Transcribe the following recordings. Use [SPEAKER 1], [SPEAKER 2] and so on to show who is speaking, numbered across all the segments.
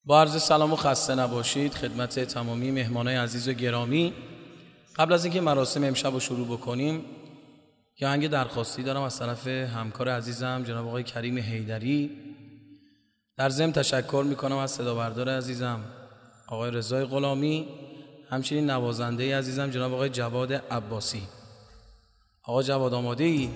[SPEAKER 1] با عرض سلام و خسته نباشید خدمت تمامی مهمانای عزیز و گرامی. قبل از اینکه مراسم امشب رو شروع بکنیم یه آهنگ درخواستی دارم از طرف همکار عزیزم جناب آقای کریم حیدری. در ضمن تشکر میکنم از صدابردار عزیزم آقای رضای غلامی، همچنین نوازنده عزیزم جناب آقای جواد عباسی. آقا جواد آماده ای؟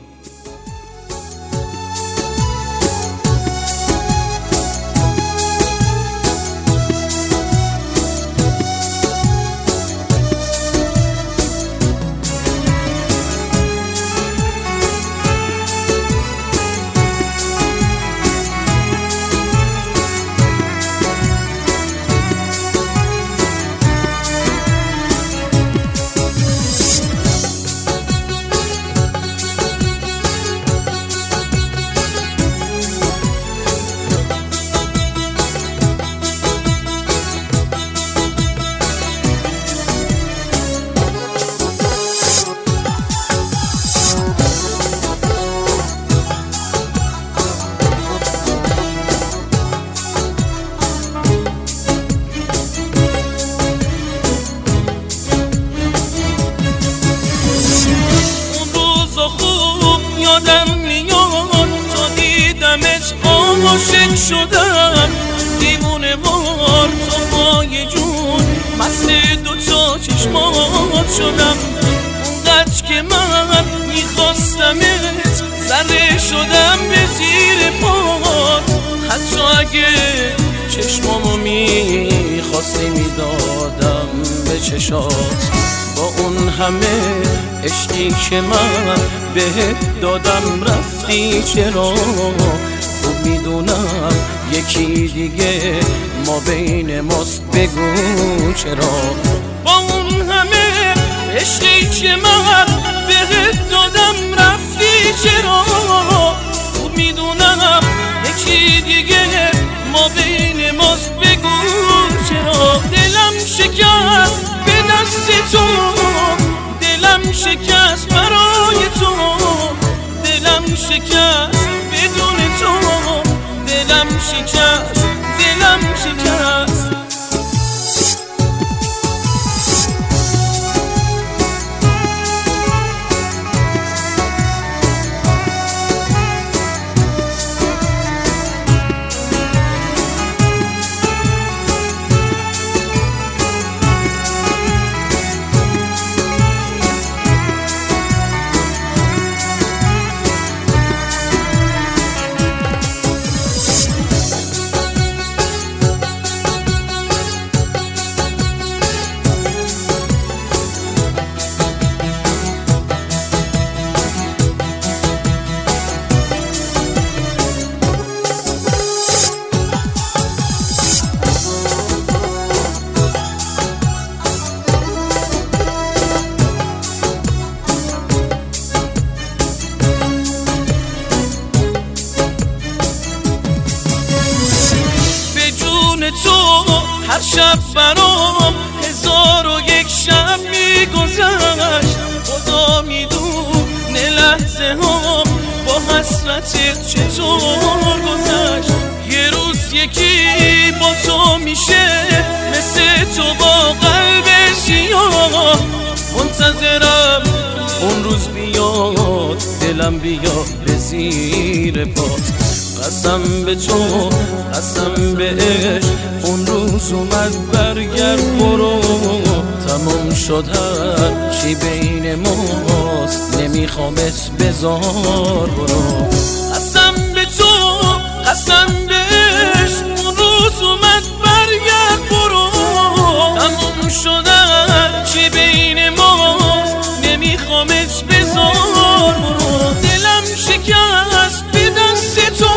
[SPEAKER 2] عاشق شدم دیوونه وار تو مای جون مست دوتا چشمات شدم. اونقدر که من میخواستمت ذره شدم به زیر پات. حتی اگه چشمامو میخواستی میدادم به چشات. با اون همه عشقی که من بهت دادم رفتی چرا؟ خوب میدونم یکی دیگه ما بین ماست، بگو چرا؟
[SPEAKER 3] با اون همه عشقی که من بهت دادم رفتی چرا؟ خوب میدونم یکی دیگه ما بین ماست، بگو چرا؟ دلم شکست به دست تو، دلم شکست برای تو، دلم شکست بدون تو، دلم شکست، دلم شکست. تو هر شب برام 1001 شب میگذشت. خدا میدونه لحظه هم با حسرتت چطور گذشت. یه روز یکی با تو میشه مثل تو با قلب سیاه. منتظرم اون روز بیاد، دلم بیاد به زیر پات. قسم به تو، قسم به عشق، اون روز اومد برگرد برو. تمام شد هر چی بین ماست، نمیخوامت بذار برو. قسم به تو، قسم به عشق، اون روز اومد برگرد برو. تمام شد هر چی بین ماست، نمیخوامت بذار برو. دلم شکست به دست تو،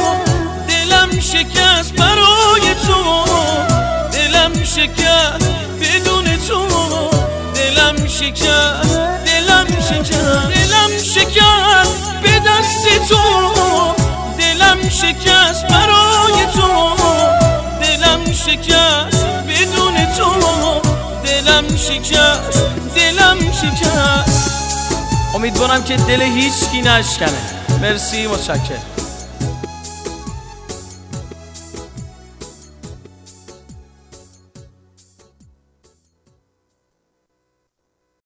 [SPEAKER 3] دلم شکست برای تو، دلم شکست بدون تو، دلم شکست، دلم شکست. دلم شکست به دست تو، دلم شکست برای تو، دلم شکست بدون تو، دلم شکست، دلم شکست.
[SPEAKER 1] امیدوارم که دل هیچ کی نشکنه. مرسی، متشکرم.